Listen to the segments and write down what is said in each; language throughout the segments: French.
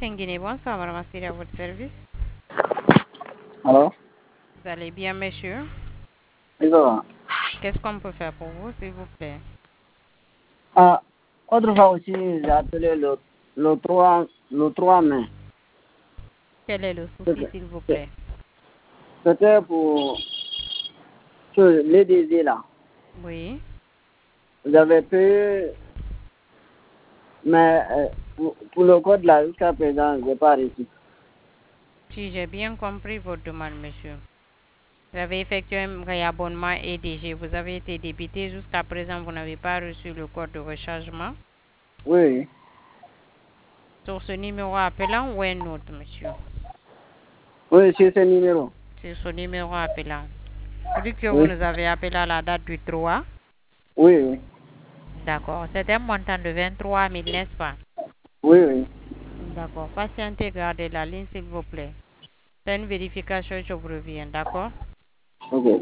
Guinée, bonsoir, madame Assiri, à votre service. Alors, Vous allez bien, monsieur? ça va. Qu'est-ce qu'on peut faire pour vous, s'il vous plaît? Ah, autrefois aussi, j'ai appelé le 3 mai. Quel est le souci, C'était s'il vous plaît? c'était pour les désirs là. Oui. Vous avez payé, mais pour le code là, jusqu'à présent, je n'ai pas reçu. Si j'ai bien compris votre demande, monsieur. Vous avez effectué un réabonnement EDG. Vous avez été débité. Jusqu'à présent, vous n'avez pas reçu le code de rechargement. Oui, Sur ce numéro appelant ou un autre, monsieur? oui, c'est ce numéro. C'est ce numéro appelant. Vous dites que vous Oui, nous avez appelé à la date du 3. oui, oui, D'accord. C'est un montant de 23 000, n'est-ce pas? oui, oui. D'accord. Patientez, gardez la ligne, s'il vous plaît. C'est une vérification, je vous reviens, d'accord? Ok.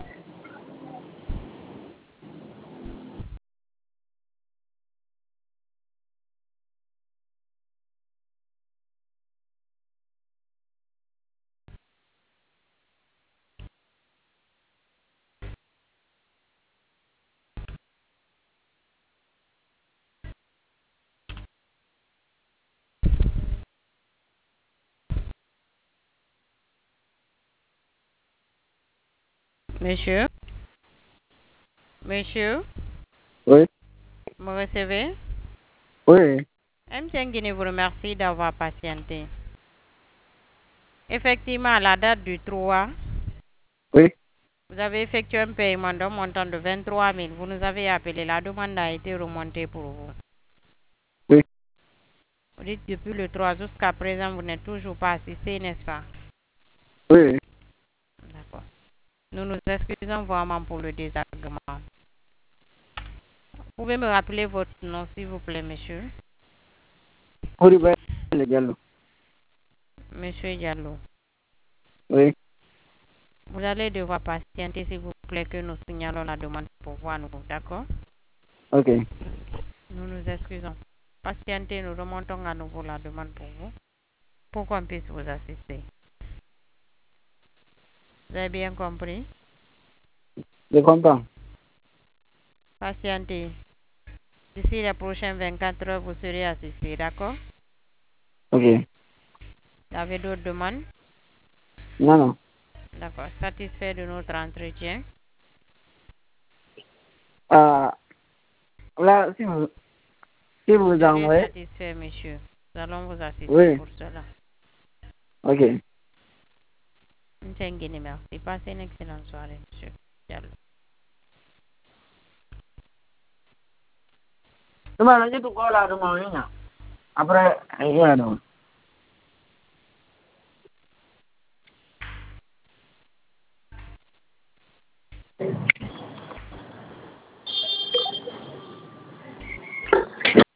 Monsieur? Monsieur? Oui, Me recevez? oui, M. Guinée vous remercie d'avoir patienté. Effectivement, à la date du 3, oui, vous avez effectué un paiement d'un montant de 23 000. Vous nous avez appelé. La demande a été remontée pour vous. oui. Vous dites depuis le 3 jusqu'à présent, vous n'êtes toujours pas assisté, n'est-ce pas? Oui. D'accord. Nous nous excusons vraiment pour le désagrément. Vous pouvez me rappeler votre nom, s'il vous plaît, monsieur? Pour le dialogue. Monsieur Diallo. Oui, Vous allez devoir patienter, s'il vous plaît, que nous signalons la demande pour voir nous, d'accord? ok. Nous nous excusons. Patientez, nous remontons à nouveau la demande pour qu'on puisse vous assister. Vous avez bien compris? Je comprends. Patientez. D'ici les prochaines 24 heures, vous serez assisté, d'accord? Ok. Vous avez d'autres demandes? Non, non. D'accord. Satisfait de notre entretien? Ah, là, si Vous vous serez envoyez, satisfait, monsieur. Nous allons vous assister oui, pour cela. ok. Merci. Passez une excellente soirée, monsieur Diallo. Cuma nanti tuh kalau ada maunya. Apa ya dong?